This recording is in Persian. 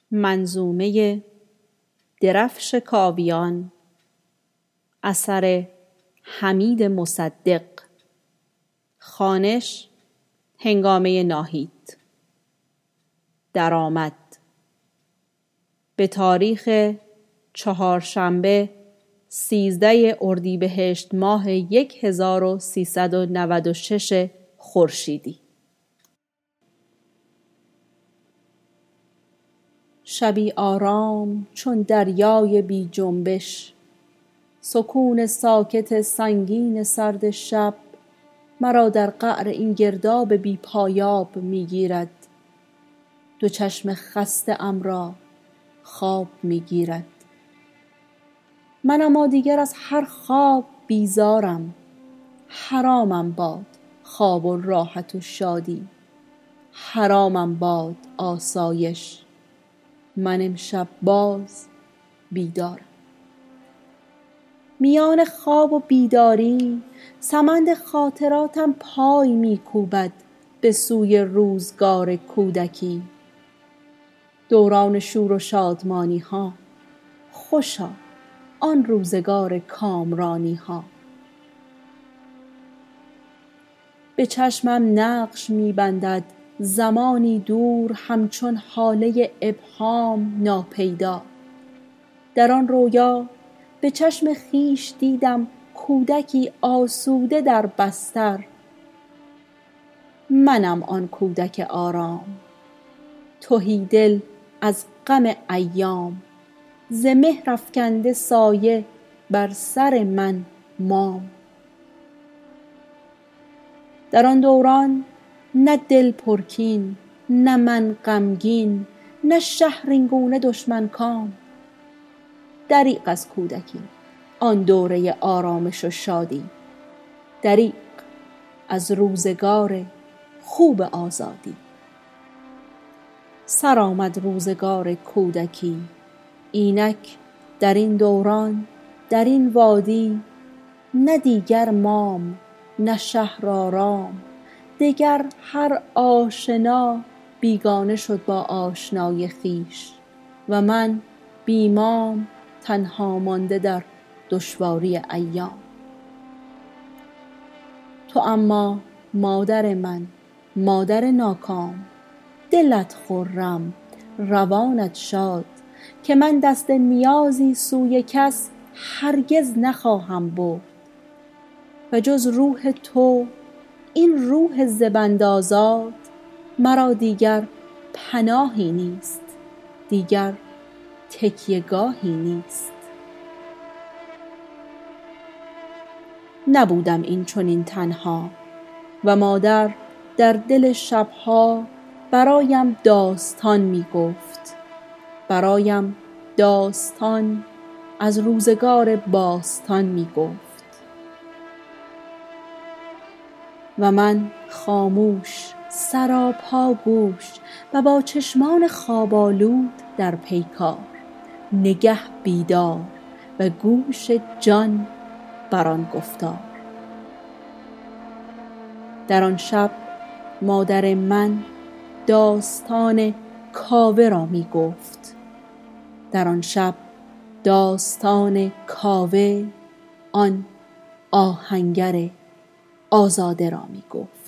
منظومه درفش کاویان اثر حمید مصدق. خوانش هنگامه ناهید. درآمد به تاریخ چهارشنبه 13 اردیبهشت ماه 1396 خورشیدی. شبی آرام چون دریای بی جنبش، سکون ساکت سنگین سرد شب مرا در قعر این گرداب بی پایاب می گیرد. دو چشم خسته ام را خواب می گیرد. من اما دیگر از هر خواب بیزارم. حرامم باد خواب و راحت و شادی، حرامم باد آسایش. من امشب باز بیدارم. میان خواب و بیداری سمند خاطراتم پای میکوبد به سوی روزگار کودکی. دوران شور و شادمانی ها، خوشا آن روزگار کامرانی ها. به چشمم نقش میبندد زمانی دور همچون هاله ابهام ناپیدا. در آن رویا به چشم خویش دیدم کودکی آسوده در بستر. منم آن کودک آرام، تهی دل از غم ایام. ز مهر افکنده سایه بر سر من مام. در آن دوران نه دل پرکین، نه من غمگین، نه شهر اینگونه دشمن کام. دریغ از کودکی، آن دوره آرامش و شادی. دریغ از روزگار خوب آزادی. سر آمد روزگار کودکی، اینک در این دوران، در این وادی. نه دیگر مام، نه شهر آرام. دگر هر آشنا بیگانه شد با آشنای خویش و من بی مام تنها مانده در دشواری ایام. تو اما مادر من، مادر ناکام، دلت خرم روانت شاد که من دست نیازی سوی کس هرگز نخواهم برد و جز روح تو، این روح زبند آزاد، مرا دیگر پناهی نیست، دیگر تکیه‌گاهی نیست. نبودم این چنین تنها و مادر در دل شبها برایم داستان می گفت. برایم داستان از روزگار باستان می گفت و من خاموش، سراپا گوش و با چشمان خواب آلود در پیکار، نگه بیدار و گوش جان بر آن گفتار. در آن شب مادر من داستان کاوه را می گفت. در آن شب داستان کاوه، آن آهنگر آزاده را می گفت.